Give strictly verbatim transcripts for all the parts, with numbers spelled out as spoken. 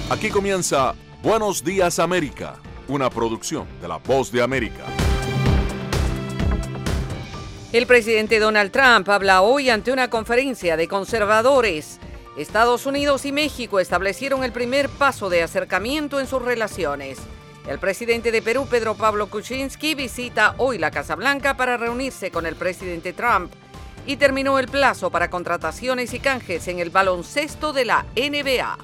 Aquí comienza Buenos Días América, una producción de La Voz de América. El presidente Donald Trump habla hoy ante una conferencia de conservadores. Estados Unidos y México establecieron el primer paso de acercamiento en sus relaciones. El presidente de Perú, Pedro Pablo Kuczynski, visita hoy la Casa Blanca para reunirse con el presidente Trump. Y terminó el plazo para contrataciones y canjes en el baloncesto de la N B A.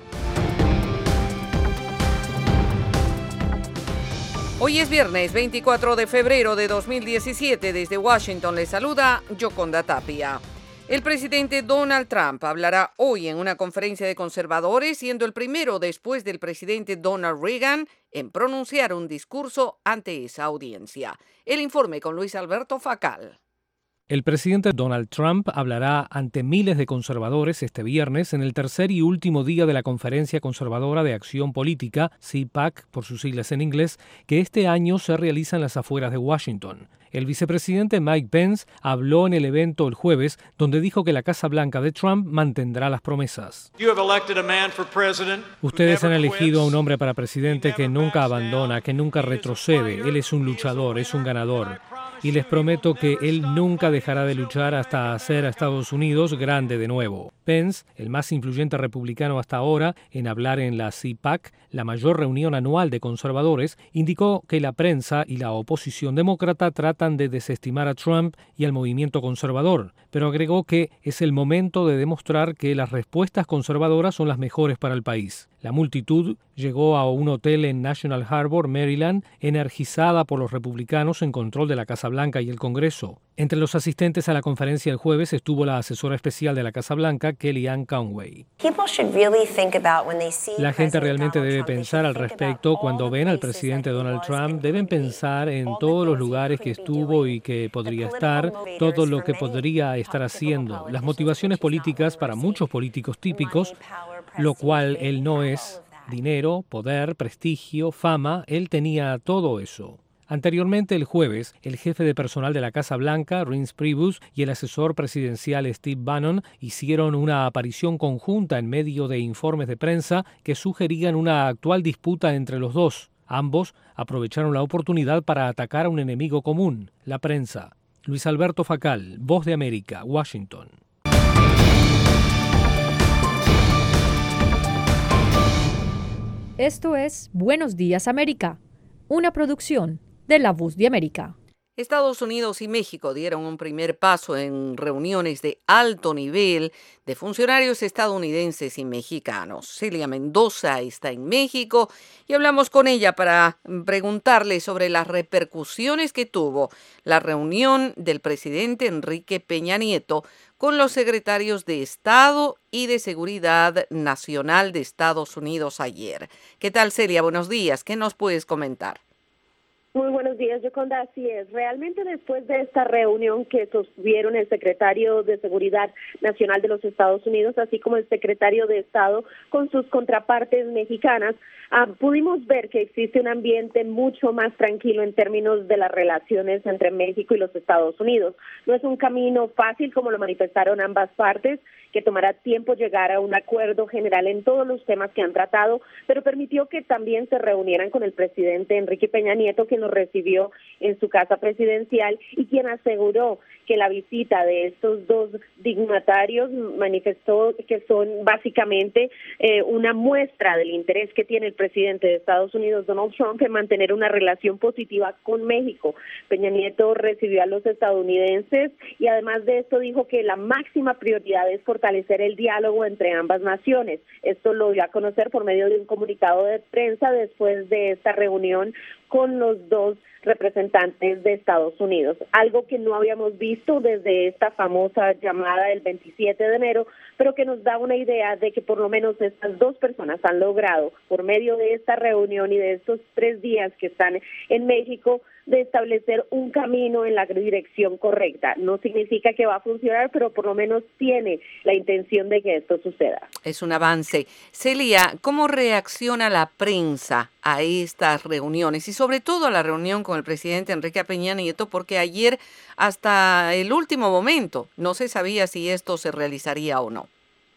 Hoy es viernes veinticuatro de febrero de dos mil diecisiete. Desde Washington les saluda Yoconda Tapia. El presidente Donald Trump hablará hoy en una conferencia de conservadores, siendo el primero después del presidente Donald Reagan en pronunciar un discurso ante esa audiencia. El informe con Luis Alberto Facal. El presidente Donald Trump hablará ante miles de conservadores este viernes en el tercer y último día de la Conferencia Conservadora de Acción Política, C PAC por sus siglas en inglés, que este año se realiza en las afueras de Washington. El vicepresidente Mike Pence habló en el evento el jueves, donde dijo que la Casa Blanca de Trump mantendrá las promesas. Ustedes han elegido a un hombre para presidente que nunca abandona, que nunca retrocede. Él es un luchador, es un ganador. Y les prometo que él nunca dejará de luchar hasta hacer a Estados Unidos grande de nuevo. Pence, el más influyente republicano hasta ahora en hablar en la C PAC, la mayor reunión anual de conservadores, indicó que la prensa y la oposición demócrata tratan de desestimar a Trump y al movimiento conservador, pero agregó que es el momento de demostrar que las respuestas conservadoras son las mejores para el país. La multitud llegó a un hotel en National Harbor, Maryland, energizada por los republicanos en control de la Casa Blanca y el Congreso. Entre los asistentes a la conferencia el jueves estuvo la asesora especial de la Casa Blanca, Kellyanne Conway. La gente realmente debe pensar al respecto cuando ven al presidente Donald Trump. Deben pensar en todos los lugares que estuvo y que podría estar, todo lo que podría estar haciendo, las motivaciones políticas para muchos políticos típicos, lo cual él no es. Dinero, poder, prestigio, fama, él tenía todo eso. Anteriormente, el jueves, el jefe de personal de la Casa Blanca, Reince Priebus, y el asesor presidencial Steve Bannon hicieron una aparición conjunta en medio de informes de prensa que sugerían una actual disputa entre los dos. Ambos aprovecharon la oportunidad para atacar a un enemigo común, la prensa. Luis Alberto Facal, Voz de América, Washington. Esto es Buenos Días América, una producción de La Voz de América. Estados Unidos y México dieron un primer paso en reuniones de alto nivel de funcionarios estadounidenses y mexicanos. Celia Mendoza está en México y hablamos con ella para preguntarle sobre las repercusiones que tuvo la reunión del presidente Enrique Peña Nieto con los secretarios de Estado y de Seguridad Nacional de Estados Unidos ayer. ¿Qué tal, Celia? Buenos días. ¿Qué nos puedes comentar? Muy buenos días, Yoconda. Así es. Realmente después de esta reunión que sostuvieron el secretario de Seguridad Nacional de los Estados Unidos, así como el secretario de Estado con sus contrapartes mexicanas, ah, pudimos ver que existe un ambiente mucho más tranquilo en términos de las relaciones entre México y los Estados Unidos. No es un camino fácil, como lo manifestaron ambas partes, que tomará tiempo llegar a un acuerdo general en todos los temas que han tratado, pero permitió que también se reunieran con el presidente Enrique Peña Nieto, quien nos recibió en su casa presidencial y quien aseguró que la visita de estos dos dignatarios manifestó que son básicamente eh, una muestra del interés que tiene el presidente de Estados Unidos, Donald Trump, en mantener una relación positiva con México. Peña Nieto recibió a los estadounidenses y además de esto dijo que la máxima prioridad es fortalecer el diálogo entre ambas naciones. Esto lo dio a conocer por medio de un comunicado de prensa después de esta reunión con los dos representantes de Estados Unidos, algo que no habíamos visto desde esta famosa llamada del veintisiete de enero, pero que nos da una idea de que por lo menos estas dos personas han logrado, por medio de esta reunión y de estos tres días que están en México, de establecer un camino en la dirección correcta. No significa que va a funcionar, pero por lo menos tiene la intención de que esto suceda. Es un avance. Celia, ¿cómo reacciona la prensa a estas reuniones y sobre todo a la reunión con el presidente Enrique Peña Nieto? Porque ayer hasta el último momento no se sabía si esto se realizaría o no.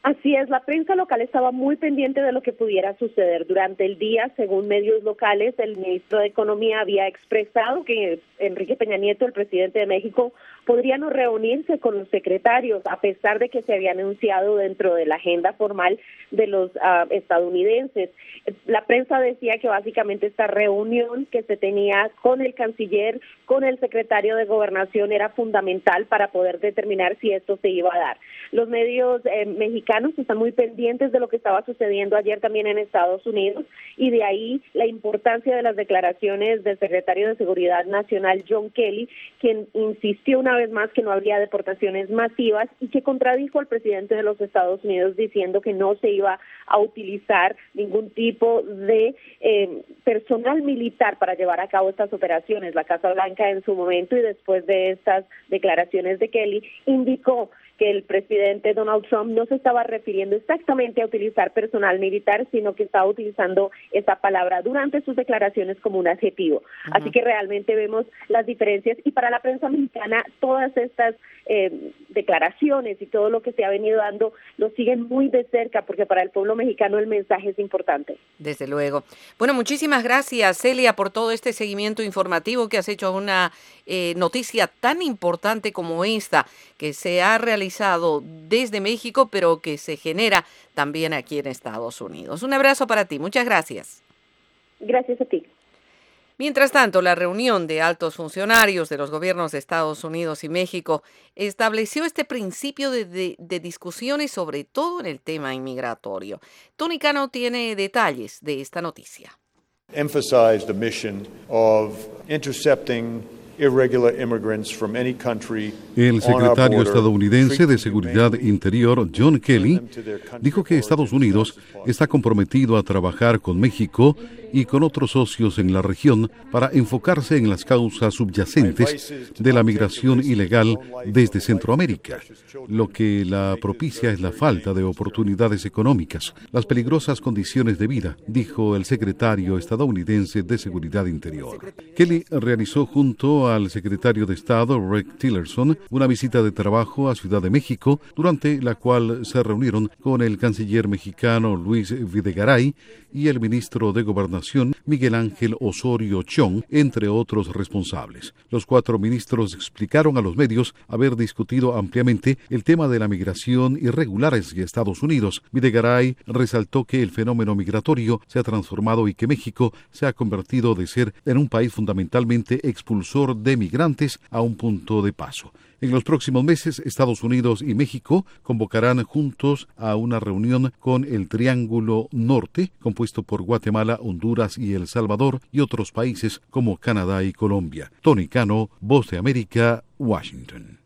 Así es, la prensa local estaba muy pendiente de lo que pudiera suceder. Durante el día, según medios locales, el ministro de Economía había expresado que Enrique Peña Nieto, el presidente de México, podría no reunirse con los secretarios, a pesar de que se había anunciado dentro de la agenda formal de los uh, estadounidenses. La prensa decía que básicamente esta reunión que se tenía con el canciller, con el secretario de Gobernación, era fundamental para poder determinar si esto se iba a dar. Los medios eh, mexicanos están muy pendientes de lo que estaba sucediendo ayer también en Estados Unidos, y de ahí la importancia de las declaraciones del secretario de Seguridad Nacional, John Kelly, quien insistió una vez más que no habría deportaciones masivas y que contradijo al presidente de los Estados Unidos diciendo que no se iba a utilizar ningún tipo de eh, personal militar para llevar a cabo estas operaciones. La Casa Blanca en su momento y después de estas declaraciones de Kelly indicó que el presidente Donald Trump no se estaba refiriendo exactamente a utilizar personal militar, sino que estaba utilizando esa palabra durante sus declaraciones como un adjetivo. Uh-huh. Así que realmente vemos las diferencias, y para la prensa mexicana todas estas eh, declaraciones y todo lo que se ha venido dando lo siguen muy de cerca, porque para el pueblo mexicano el mensaje es importante. Desde luego. Bueno, muchísimas gracias, Celia, por todo este seguimiento informativo que has hecho a una eh, noticia tan importante como esta, que se ha realizado desde México, pero que se genera también aquí en Estados Unidos. Un abrazo para ti. Muchas gracias. Gracias a ti. Mientras tanto, la reunión de altos funcionarios de los gobiernos de Estados Unidos y México estableció este principio de, de, de discusiones, sobre todo en el tema inmigratorio. Tony Cano tiene detalles de esta noticia. Emphasized the mission of intercepting irregular immigrants from any country. El secretario estadounidense de Seguridad Interior, John Kelly, dijo que Estados Unidos está comprometido a trabajar con México y con otros socios en la región para enfocarse en las causas subyacentes de la migración ilegal desde Centroamérica. Lo que la propicia es la falta de oportunidades económicas, las peligrosas condiciones de vida, dijo el secretario estadounidense de Seguridad Interior. Kelly realizó junto al secretario de Estado, Rex Tillerson, una visita de trabajo a Ciudad de México, durante la cual se reunieron con el canciller mexicano Luis Videgaray y el ministro de Gobernación, Miguel Ángel Osorio Chong, entre otros responsables. Los cuatro ministros explicaron a los medios haber discutido ampliamente el tema de la migración irregular hacia Estados Unidos. Videgaray resaltó que el fenómeno migratorio se ha transformado y que México se ha convertido de ser en un país fundamentalmente expulsor de migrantes a un punto de paso. En los próximos meses, Estados Unidos y México convocarán juntos a una reunión con el Triángulo Norte, compuesto por Guatemala, Honduras y El Salvador, y otros países como Canadá y Colombia. Tony Cano, Voz de América, Washington.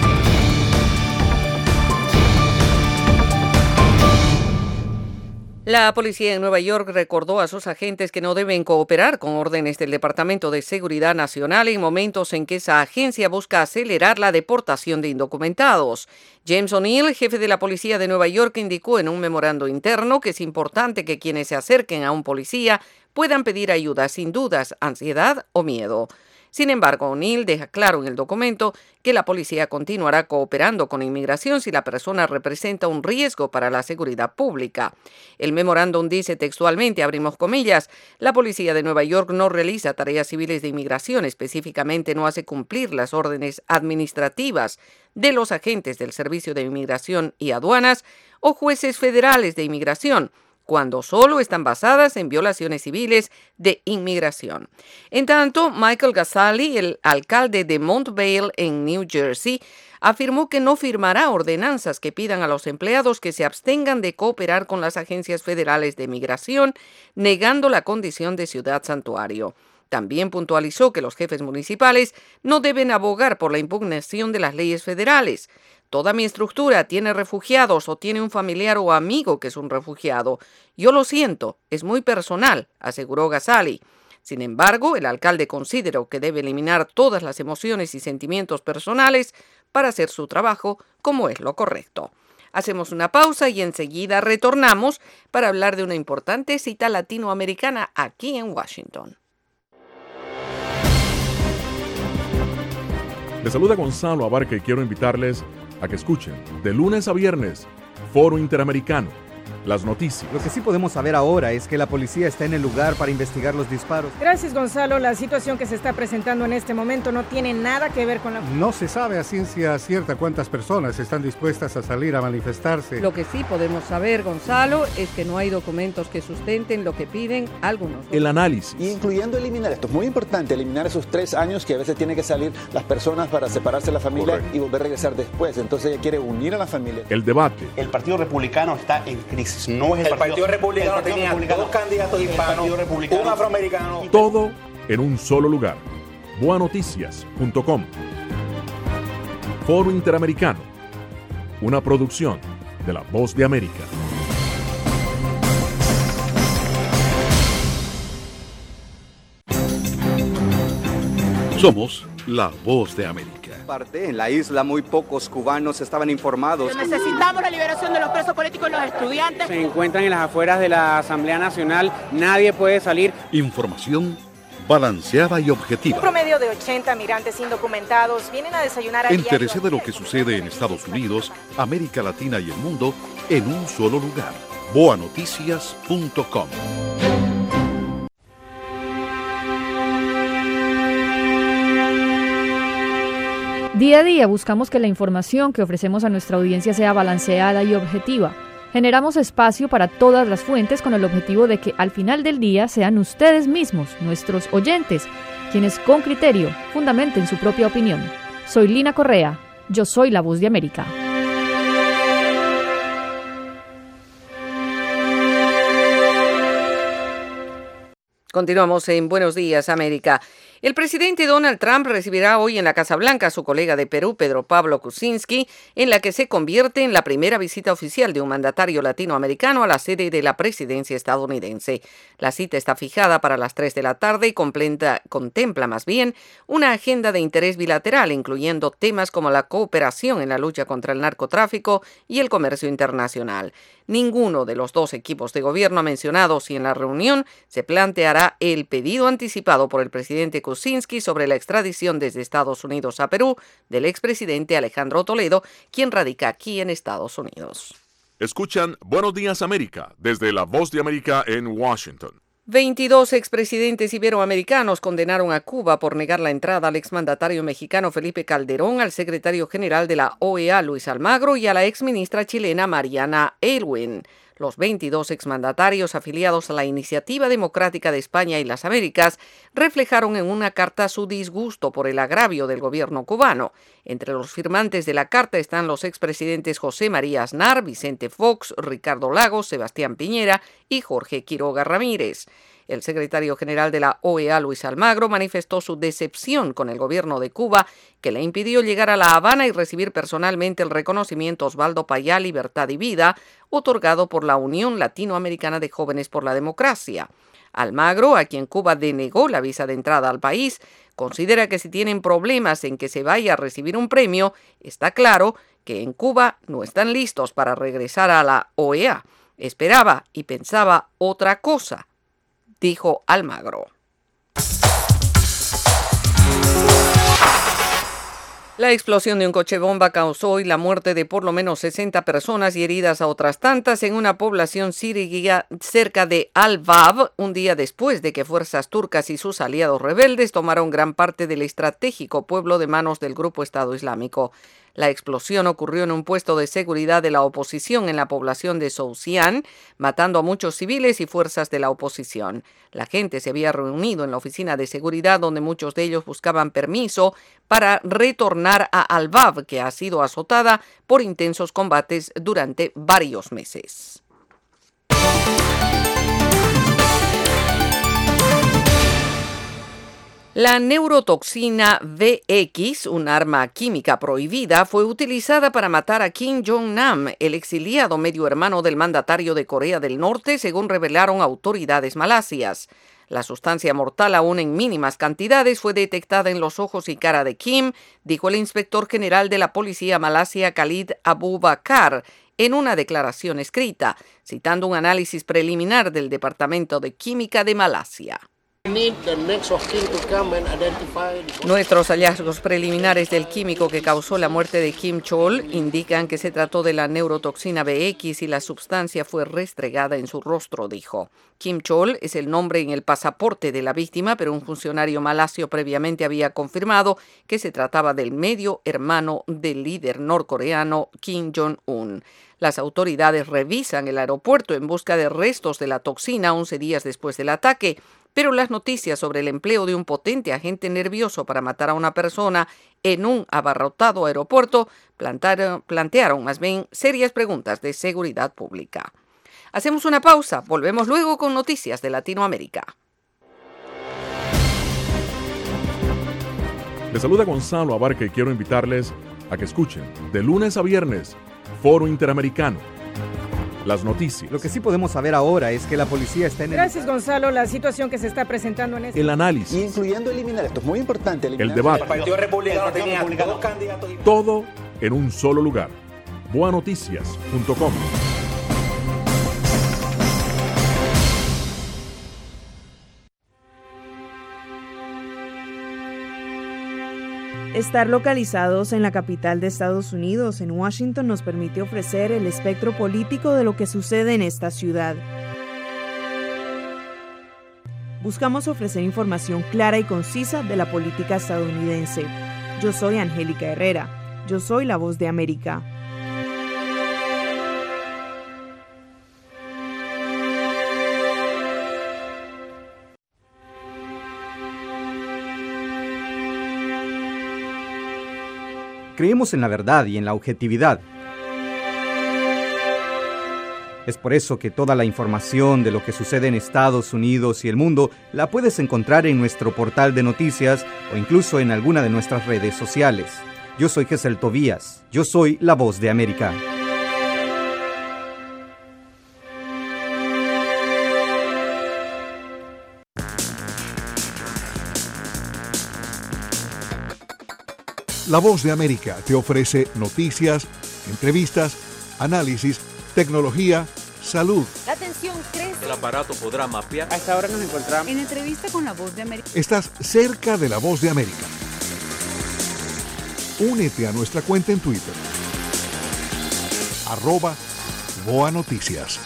La policía en Nueva York recordó a sus agentes que no deben cooperar con órdenes del Departamento de Seguridad Nacional en momentos en que esa agencia busca acelerar la deportación de indocumentados. James O'Neill, jefe de la policía de Nueva York, indicó en un memorando interno que es importante que quienes se acerquen a un policía puedan pedir ayuda sin dudas, ansiedad o miedo. Sin embargo, O'Neill deja claro en el documento que la policía continuará cooperando con inmigración si la persona representa un riesgo para la seguridad pública. El memorándum dice textualmente, abrimos comillas, la policía de Nueva York no realiza tareas civiles de inmigración, específicamente no hace cumplir las órdenes administrativas de los agentes del Servicio de Inmigración y Aduanas o jueces federales de inmigración, cuando solo están basadas en violaciones civiles de inmigración. En tanto, Michael Gazzali, el alcalde de Montvale en New Jersey, afirmó que no firmará ordenanzas que pidan a los empleados que se abstengan de cooperar con las agencias federales de migración, negando la condición de ciudad santuario. También puntualizó que los jefes municipales no deben abogar por la impugnación de las leyes federales. Toda mi estructura tiene refugiados o tiene un familiar o amigo que es un refugiado. Yo lo siento, es muy personal, aseguró Gazzali. Sin embargo, el alcalde consideró que debe eliminar todas las emociones y sentimientos personales para hacer su trabajo como es lo correcto. Hacemos una pausa y enseguida retornamos para hablar de una importante cita latinoamericana aquí en Washington. Les saluda Gonzalo Abarca y quiero invitarles a que escuchen de lunes a viernes Foro Interamericano. Las noticias. Lo que sí podemos saber ahora es que la policía está en el lugar para investigar los disparos. Gracias, Gonzalo. La situación que se está presentando en este momento no tiene nada que ver con la... No se sabe a ciencia cierta cuántas personas están dispuestas a salir a manifestarse. Lo que sí podemos saber, Gonzalo, es que no hay documentos que sustenten lo que piden algunos. El análisis. Incluyendo eliminar, esto es muy importante, eliminar esos tres años que a veces tienen que salir las personas para separarse de la familia. Correcto. Y volver a regresar después. Entonces ella quiere unir a la familia. El debate. El Partido Republicano está en crisis. No es el, el Partido, Partido Republicano el Partido tenía Republicano, dos candidatos hispanos, un afroamericano. Todo en un solo lugar. boa noticias punto com. Foro Interamericano. Una producción de La Voz de América. Somos La Voz de América. En la isla muy pocos cubanos estaban informados. Necesitamos la liberación de los presos políticos y los estudiantes. Se encuentran en las afueras de la Asamblea Nacional, nadie puede salir. Información balanceada y objetiva. Un promedio de ochenta migrantes indocumentados vienen a desayunar a Entérese de lo que sucede en Estados Unidos, América Latina y el mundo en un solo lugar. boa noticias punto com. Día a día buscamos que la información que ofrecemos a nuestra audiencia sea balanceada y objetiva. Generamos espacio para todas las fuentes con el objetivo de que al final del día sean ustedes mismos, nuestros oyentes, quienes con criterio fundamenten su propia opinión. Soy Lina Correa, yo soy La Voz de América. Continuamos en Buenos Días, América. El presidente Donald Trump recibirá hoy en la Casa Blanca a su colega de Perú, Pedro Pablo Kuczynski, en la que se convierte en la primera visita oficial de un mandatario latinoamericano a la sede de la presidencia estadounidense. La cita está fijada para las tres de la tarde y completa, contempla más bien una agenda de interés bilateral, incluyendo temas como la cooperación en la lucha contra el narcotráfico y el comercio internacional. Ninguno de los dos equipos de gobierno mencionados y en la reunión se planteará el pedido anticipado por el presidente Kuczynski sobre la extradición desde Estados Unidos a Perú del expresidente Alejandro Toledo, quien radica aquí en Estados Unidos. Escuchan Buenos Días América desde La Voz de América en Washington. veintidós expresidentes iberoamericanos condenaron a Cuba por negar la entrada al exmandatario mexicano Felipe Calderón, al secretario general de la O E A Luis Almagro y a la exministra chilena Mariana Aylwin. Los veintidós exmandatarios afiliados a la Iniciativa Democrática de España y las Américas reflejaron en una carta su disgusto por el agravio del gobierno cubano. Entre los firmantes de la carta están los expresidentes José María Aznar, Vicente Fox, Ricardo Lagos, Sebastián Piñera y Jorge Quiroga Ramírez. El secretario general de la O E A, Luis Almagro, manifestó su decepción con el gobierno de Cuba, que le impidió llegar a La Habana y recibir personalmente el reconocimiento Osvaldo Payá Libertad y Vida, otorgado por la Unión Latinoamericana de Jóvenes por la Democracia. Almagro, a quien Cuba denegó la visa de entrada al país, considera que si tienen problemas en que se vaya a recibir un premio, está claro que en Cuba no están listos para regresar a la O E A. Esperaba y pensaba otra cosa, dijo Almagro. La explosión de un coche bomba causó hoy la muerte de por lo menos sesenta personas y heridas a otras tantas en una población siria cerca de Al-Bab, un día después de que fuerzas turcas y sus aliados rebeldes tomaron gran parte del estratégico pueblo de manos del grupo Estado Islámico. La explosión ocurrió en un puesto de seguridad de la oposición en la población de Sousian, matando a muchos civiles y fuerzas de la oposición. La gente se había reunido en la oficina de seguridad donde muchos de ellos buscaban permiso para retornar a Al-Bab, que ha sido azotada por intensos combates durante varios meses. La neurotoxina V X, un arma química prohibida, fue utilizada para matar a Kim Jong-nam, el exiliado medio hermano del mandatario de Corea del Norte, según revelaron autoridades malasias. La sustancia mortal, aún en mínimas cantidades, fue detectada en los ojos y cara de Kim, dijo el inspector general de la policía malasia Khalid Abubakar, en una declaración escrita, citando un análisis preliminar del Departamento de Química de Malasia. Nuestros hallazgos preliminares del químico que causó la muerte de Kim Chol indican que se trató de la neurotoxina B X y la sustancia fue restregada en su rostro, dijo. Kim Chol es el nombre en el pasaporte de la víctima, pero un funcionario malasio previamente había confirmado que se trataba del medio hermano del líder norcoreano Kim Jong-un. Las autoridades revisan el aeropuerto en busca de restos de la toxina once días después del ataque, pero las noticias sobre el empleo de un potente agente nervioso para matar a una persona en un abarrotado aeropuerto plantearon, plantearon más bien serias preguntas de seguridad pública. Hacemos una pausa, volvemos luego con noticias de Latinoamérica. Les saluda Gonzalo Abarca y quiero invitarles a que escuchen de lunes a viernes Foro Interamericano. Las noticias. Lo que sí podemos saber ahora es que la policía está en el... Gracias, Gonzalo. La situación que se está presentando en este... El análisis. Y incluyendo eliminar, esto es muy importante. El debate. El Partido Republicano tenía dos candidatos. Todo en un solo lugar. boa noticias punto com. Estar localizados en la capital de Estados Unidos, en Washington, nos permite ofrecer el espectro político de lo que sucede en esta ciudad. Buscamos ofrecer información clara y concisa de la política estadounidense. Yo soy Angélica Herrera. Yo soy la voz de América. Creemos en la verdad y en la objetividad. Es por eso que toda la información de lo que sucede en Estados Unidos y el mundo la puedes encontrar en nuestro portal de noticias o incluso en alguna de nuestras redes sociales. Yo soy Gesel Tobías. Yo soy la voz de América. La Voz de América te ofrece noticias, entrevistas, análisis, tecnología, salud. La atención crece. El aparato podrá mapear. A esta hora nos encontramos En entrevista con La Voz de América. Estás cerca de La Voz de América. Únete a nuestra cuenta en Twitter. Arroba Boa Noticias.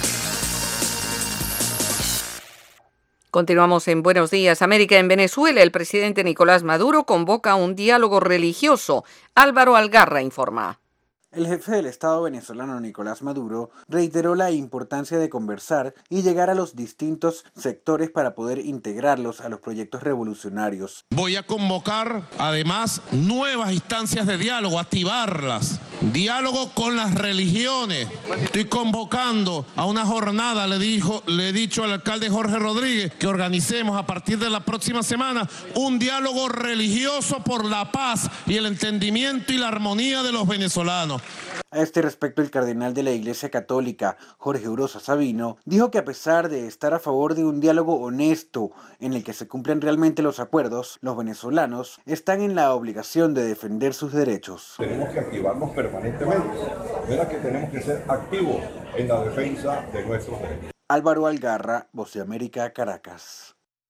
Continuamos en Buenos Días, América. En Venezuela, el presidente Nicolás Maduro convoca un diálogo religioso. Álvaro Algarra informa. El jefe del Estado venezolano, Nicolás Maduro, reiteró la importancia de conversar y llegar a los distintos sectores para poder integrarlos a los proyectos revolucionarios. Voy a convocar, además, nuevas instancias de diálogo, activarlas. Diálogo con las religiones. Estoy convocando a una jornada, le, dijo, le he dicho al alcalde Jorge Rodríguez, que organicemos a partir de la próxima semana un diálogo religioso por la paz y el entendimiento y la armonía de los venezolanos. A este respecto, el cardenal de la Iglesia Católica, Jorge Urosa Sabino, dijo que a pesar de estar a favor de un diálogo honesto en el que se cumplen realmente los acuerdos, los venezolanos están en la obligación de defender sus derechos. Tenemos que activarnos permanentemente, ¿verdad? Que tenemos que ser activos en la defensa de nuestros derechos. Álvaro Algarra, Voz de América, Caracas.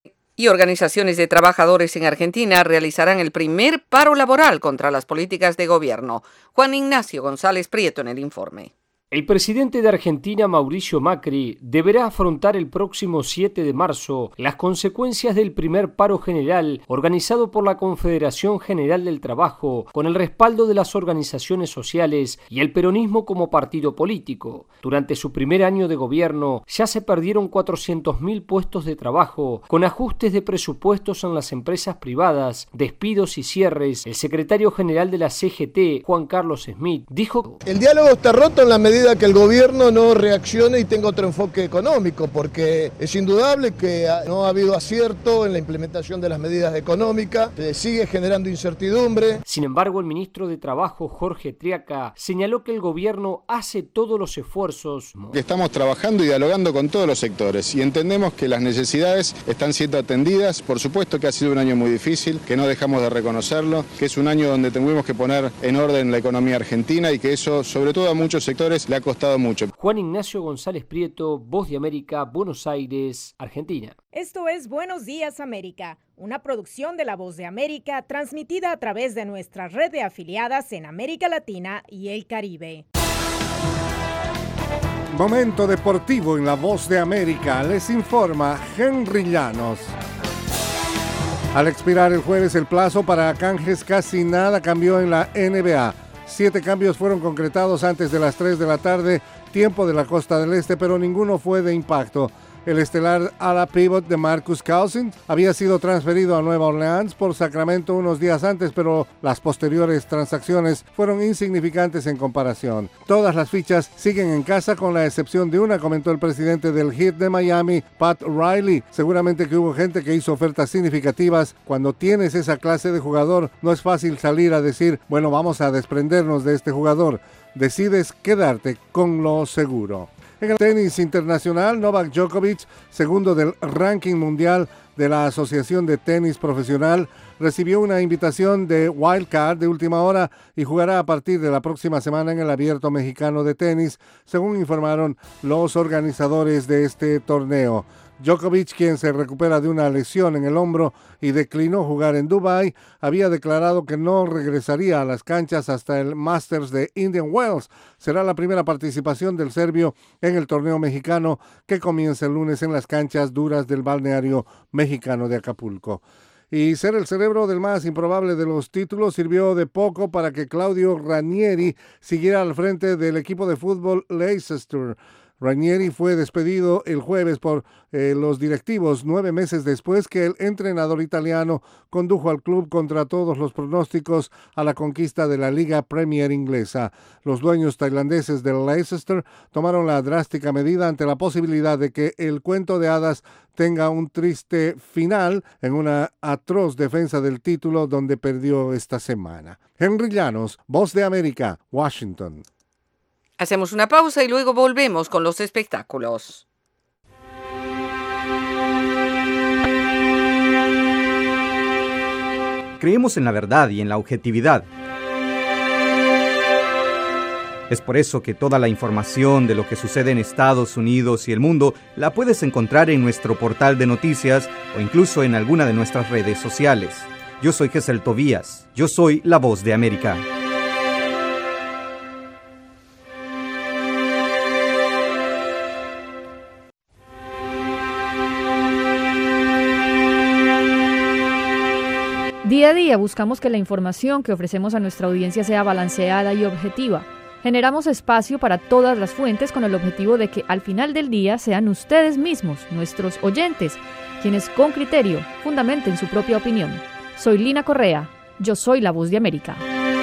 Y organizaciones de trabajadores en Argentina realizarán el primer paro laboral contra las políticas de gobierno. Juan Ignacio González Prieto en el informe. El presidente de Argentina, Mauricio Macri, deberá afrontar el próximo siete de marzo las consecuencias del primer paro general organizado por la Confederación General del Trabajo, con el respaldo de las organizaciones sociales y el peronismo como partido político. Durante su primer año de gobierno ya se perdieron cuatrocientos mil puestos de trabajo, con ajustes de presupuestos en las empresas privadas, despidos y cierres. El secretario general de la C G T, Juan Carlos Smith, dijo: el diálogo está roto en la medida que el gobierno no reaccione y tenga otro enfoque económico, porque es indudable que no ha habido acierto en la implementación de las medidas económicas, se sigue generando incertidumbre. Sin embargo, el ministro de Trabajo, Jorge Triaca, señaló que el gobierno hace todos los esfuerzos. Estamos trabajando y dialogando con todos los sectores y entendemos que las necesidades están siendo atendidas. Por supuesto que ha sido un año muy difícil, que no dejamos de reconocerlo, que es un año donde tuvimos que poner en orden la economía argentina y que eso, sobre todo a muchos sectores, años le ha costado mucho. Juan Ignacio González Prieto, Voz de América, Buenos Aires, Argentina. Esto es Buenos Días América, una producción de La Voz de América transmitida a través de nuestra red de afiliadas en América Latina y el Caribe. Momento deportivo en La Voz de América, les informa Henry Llanos. Al expirar el jueves el plazo para canjes, casi nada cambió en la N B A. Siete cambios fueron concretados antes de las tres de la tarde, tiempo de la costa del este, pero ninguno fue de impacto. El estelar ala pivot de Marcus Cousins había sido transferido a Nueva Orleans por Sacramento unos días antes, pero las posteriores transacciones fueron insignificantes en comparación. Todas las fichas siguen en casa con la excepción de una, comentó el presidente del Heat de Miami, Pat Riley. Seguramente que hubo gente que hizo ofertas significativas. Cuando tienes esa clase de jugador, no es fácil salir a decir, bueno, vamos a desprendernos de este jugador. Decides quedarte con lo seguro. En el tenis internacional, Novak Djokovic, segundo del ranking mundial de la Asociación de Tenis Profesional, recibió una invitación de wildcard de última hora y jugará a partir de la próxima semana en el Abierto Mexicano de Tenis, según informaron los organizadores de este torneo. Djokovic, quien se recupera de una lesión en el hombro y declinó jugar en Dubái, había declarado que no regresaría a las canchas hasta el Masters de Indian Wells. Será la primera participación del serbio en el torneo mexicano que comienza el lunes en las canchas duras del balneario mexicano de Acapulco. Y ser el cerebro del más improbable de los títulos sirvió de poco para que Claudio Ranieri siguiera al frente del equipo de fútbol Leicester. Ranieri fue despedido el jueves por eh, los directivos, nueve meses después que el entrenador italiano condujo al club contra todos los pronósticos a la conquista de la Liga Premier inglesa. Los dueños tailandeses del Leicester tomaron la drástica medida ante la posibilidad de que el cuento de hadas tenga un triste final en una atroz defensa del título donde perdió esta semana. Henry Llanos, Voz de América, Washington. Hacemos una pausa y luego volvemos con los espectáculos. Creemos en la verdad y en la objetividad. Es por eso que toda la información de lo que sucede en Estados Unidos y el mundo la puedes encontrar en nuestro portal de noticias o incluso en alguna de nuestras redes sociales. Yo soy Gesel Tobías. Yo soy La Voz de América. Día a día buscamos que la información que ofrecemos a nuestra audiencia sea balanceada y objetiva. Generamos espacio para todas las fuentes con el objetivo de que al final del día sean ustedes mismos, nuestros oyentes, quienes con criterio fundamenten su propia opinión. Soy Lina Correa, yo soy La Voz de América.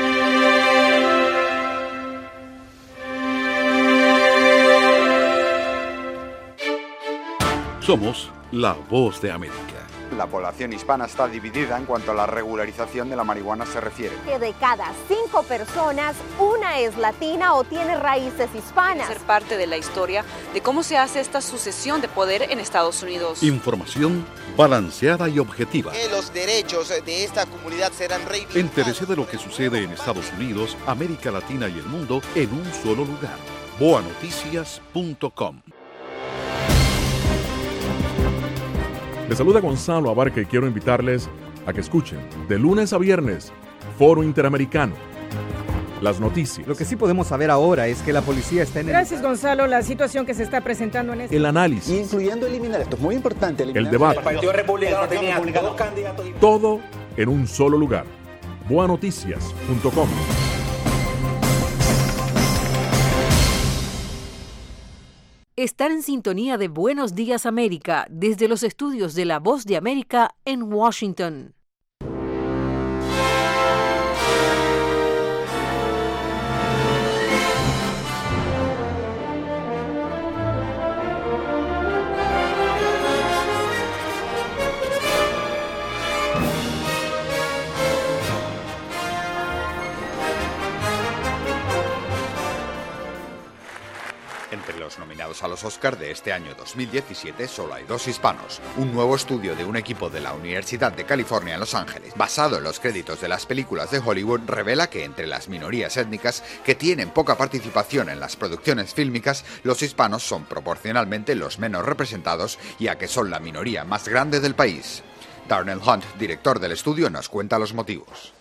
Somos La Voz de América. La población hispana está dividida en cuanto a la regularización de la marihuana se refiere. Que de cada cinco personas, una es latina o tiene raíces hispanas. Ser parte de la historia de cómo se hace esta sucesión de poder en Estados Unidos. Información balanceada y objetiva. Que los derechos de esta comunidad serán reivindicados. Entérese de lo que sucede en Estados Unidos, América Latina y el mundo en un solo lugar. boa noticias punto com. Les saluda Gonzalo Abarca y quiero invitarles a que escuchen de lunes a viernes Foro Interamericano. Las noticias. Lo que sí podemos saber ahora es que la policía está en el... Gracias, Gonzalo. La situación que se está presentando en este... El análisis. Incluyendo eliminar, esto es muy importante. El debate. El Partido Republicano tenía dos candidatos. Todo en un solo lugar. boa noticias punto com. Estar en sintonía de Buenos Días América desde los estudios de La Voz de América en Washington. En Entre los nominados a los Oscar de este año dos mil diecisiete solo hay dos hispanos. Un nuevo estudio de un equipo de la Universidad de California en Los Ángeles, basado en los créditos de las películas de Hollywood, revela que entre las minorías étnicas que tienen poca participación en las producciones fílmicas, los hispanos son proporcionalmente los menos representados, ya que son la minoría más grande del país. Darnell Hunt, director del estudio, nos cuenta los motivos.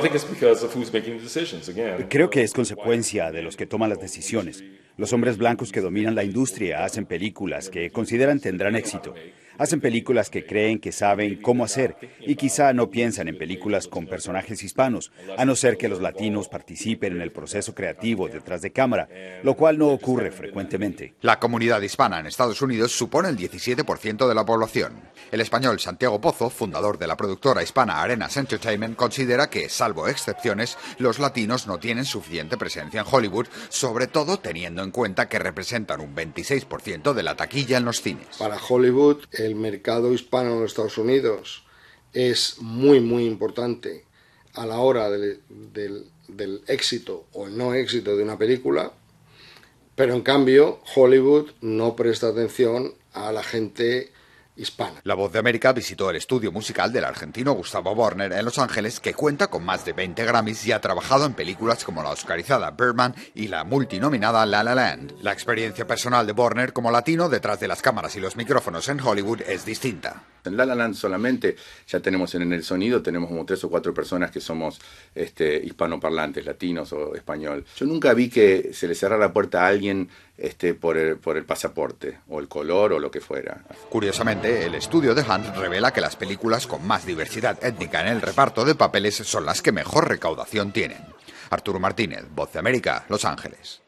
Creo que es consecuencia de los que toman las decisiones. Los hombres blancos que dominan la industria hacen películas que consideran tendrán éxito. Hacen películas que creen que saben cómo hacer y quizá no piensan en películas con personajes hispanos, a no ser que los latinos participen en el proceso creativo detrás de cámara, lo cual no ocurre frecuentemente. La comunidad hispana en Estados Unidos supone el diecisiete por ciento de la población. El español Santiago Pozo, fundador de la productora hispana Arenas Entertainment, considera que, salvo excepciones, los latinos no tienen suficiente presencia en Hollywood, sobre todo teniendo en cuenta que representan un veintiséis por ciento de la taquilla en los cines. Para Hollywood, el mercado hispano en los Estados Unidos es muy, muy importante a la hora del, del, del éxito o el no éxito de una película, pero en cambio Hollywood no presta atención a la gente hispana. La Voz de América visitó el estudio musical del argentino Gustavo Borner en Los Ángeles, que cuenta con más de veinte Grammys y ha trabajado en películas como la oscarizada Birdman y la multinominada La La Land. La experiencia personal de Borner como latino detrás de las cámaras y los micrófonos en Hollywood es distinta. En La La Land solamente ya tenemos en el sonido, tenemos como tres o cuatro personas que somos este, hispanoparlantes, latinos o español. Yo nunca vi que se le cerrara la puerta a alguien este, por, el, por el pasaporte o el color o lo que fuera. Curiosamente, el estudio de Hunt revela que las películas con más diversidad étnica en el reparto de papeles son las que mejor recaudación tienen. Arturo Martínez, Voz de América, Los Ángeles.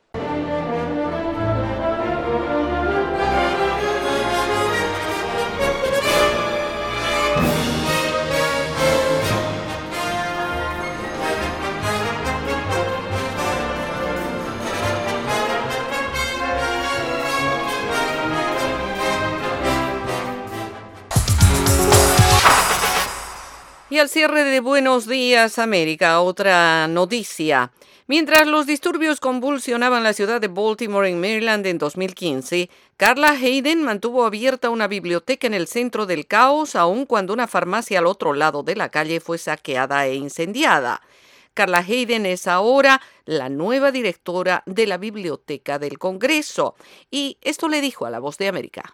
Y al cierre de Buenos Días América, otra noticia. Mientras los disturbios convulsionaban la ciudad de Baltimore en Maryland en dos mil quince, Carla Hayden mantuvo abierta una biblioteca en el centro del caos, aun cuando una farmacia al otro lado de la calle fue saqueada e incendiada. Carla Hayden es ahora la nueva directora de la Biblioteca del Congreso. Y esto le dijo a La Voz de América.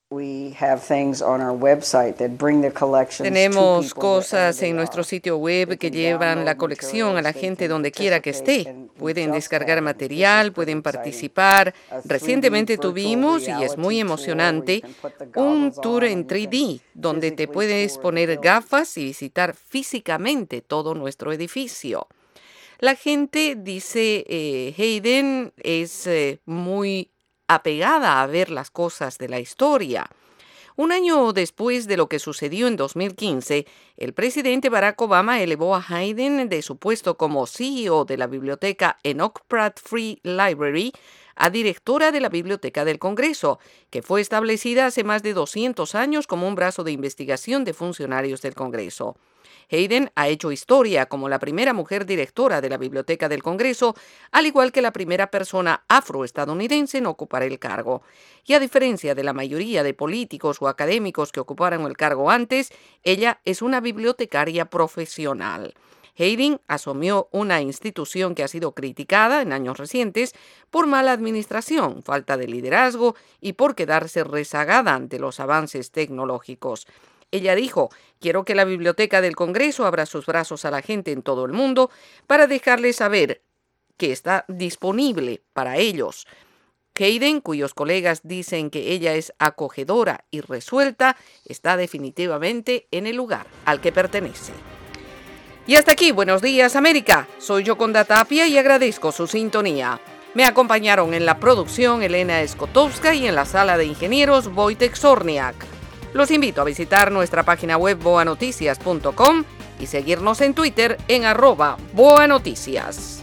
Tenemos cosas en nuestro sitio web que llevan la colección a la gente donde quiera que esté. Pueden descargar material, pueden participar. Recientemente tuvimos, y es muy emocionante, un tour en tres D donde te puedes poner gafas y visitar físicamente todo nuestro edificio. La gente, dice eh, Hayden, es eh, muy apegada a ver las cosas de la historia. Un año después de lo que sucedió en dos mil quince, el presidente Barack Obama elevó a Hayden de su puesto como C E O de la biblioteca Enoch Pratt Free Library a directora de la Biblioteca del Congreso, que fue establecida hace más de doscientos años como un brazo de investigación de funcionarios del Congreso. Hayden ha hecho historia como la primera mujer directora de la Biblioteca del Congreso, al igual que la primera persona afroestadounidense en ocupar el cargo. Y a diferencia de la mayoría de políticos o académicos que ocuparon el cargo antes, ella es una bibliotecaria profesional. Hayden asumió una institución que ha sido criticada en años recientes por mala administración, falta de liderazgo y por quedarse rezagada ante los avances tecnológicos. Ella dijo, quiero que la Biblioteca del Congreso abra sus brazos a la gente en todo el mundo para dejarles saber que está disponible para ellos. Hayden, cuyos colegas dicen que ella es acogedora y resuelta, está definitivamente en el lugar al que pertenece. Y hasta aquí, Buenos Días América. Soy Yoconda Tapia y agradezco su sintonía. Me acompañaron en la producción Elena Skotowska y en la sala de ingenieros Wojtek Zorniak. Los invito a visitar nuestra página web boa noticias punto com y seguirnos en Twitter en arroba boanoticias.